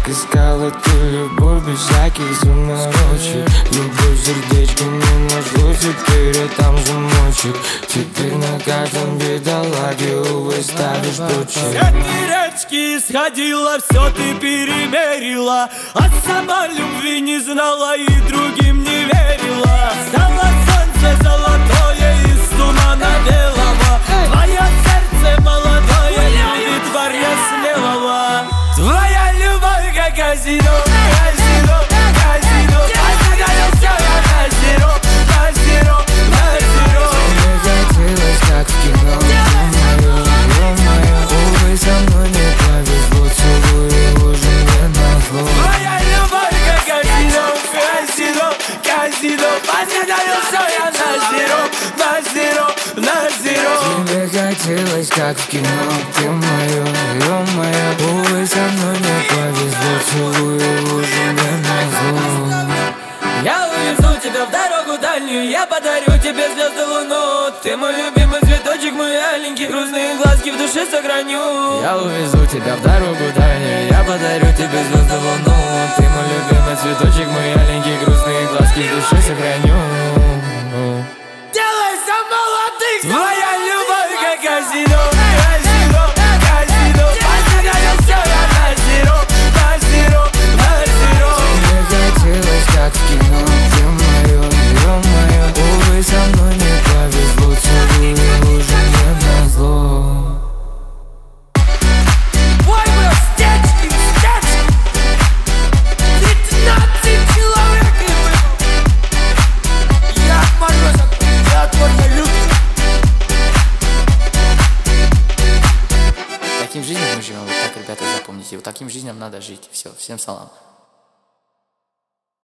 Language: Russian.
Искала ты любовь без всяких заморочек. Любовь сердечко не нашло, теперь я там замочек. Теперь на каждом бедолаге, увы, ставишь точек. Все ты речки сходила, все ты перемерила, а сама любви не знала и другим не верила. Стало солнце золотое из тумана белого. Твое сердце молодое любит парня смелого. Твоя любовь как казино, казино, казино. Потерял все я на зеро, на зеро, на зеро. Мне хотелось, как в кино, ё-моё, увы, со мной не повезло. Целую уже не назло. Твоя любовь как казино, казино, казино. Потерял все я на зеро, на зеро, на зеро. Мне хотелось, как в кино, ты моё, ё-моё, увы, со мной не повезло. Целую уже не назло. Я увезу тебя в дорогу дальнюю, я подарю тебе звезды луну. Ты мой любимый цветочек, мой аленький, грустные глазки в душе сохраню. Я увезу тебя в дорогу дальнюю, я подарю тебе звезды луну. Ты мой любимый цветочек, мой аленький, грустные глазки в душе сохраню. Делайся молодых! Твоя любовь как казино, казино, казино. Потерял все я на зеро, на зеро, на зеро. Мне хотелось, как в кино, ты моё, ё-моё, увы, со мной не повезло. Целую уже не назло. Ой, бро, стечки, стечки. 15 человек и вы. Я отморозок, я отморозок люблю. Таким жизням мы живем, вот так, ребята, запомните. Вот таким жизням надо жить. Все, всем салам.